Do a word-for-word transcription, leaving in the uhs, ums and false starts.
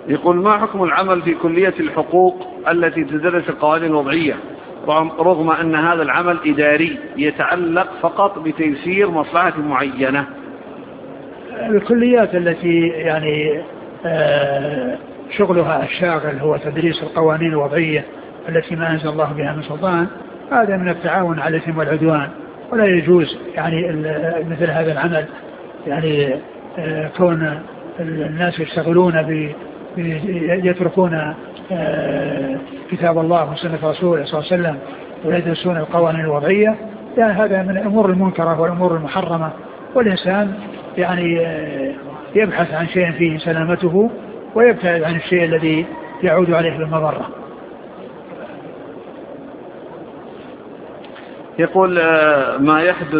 يقول ما حكم العمل في كلية الحقوق التي تدرس القوانين الوضعية رغم أن هذا العمل إداري يتعلق فقط بتيسير مصلحة معينة؟ الكليات التي يعني شغلها الشاغل هو تدريس القوانين الوضعية التي ما أنزل الله بها من سلطان، هذا من التعاون على الإثم والعدوان، ولا يجوز يعني مثل هذا العمل، يعني كون الناس يشتغلون ب يتركون كتاب الله وسنة رسوله صلى الله عليه وسلم ويدرسون القوانين الوضعية، يعني هذا من الأمور المنكرة والأمور المحرمة، والإنسان يعني يبحث عن شيء فيه سلامته ويبتعد عن الشيء الذي يعود عليه بالمضرة. يقول ما يحدث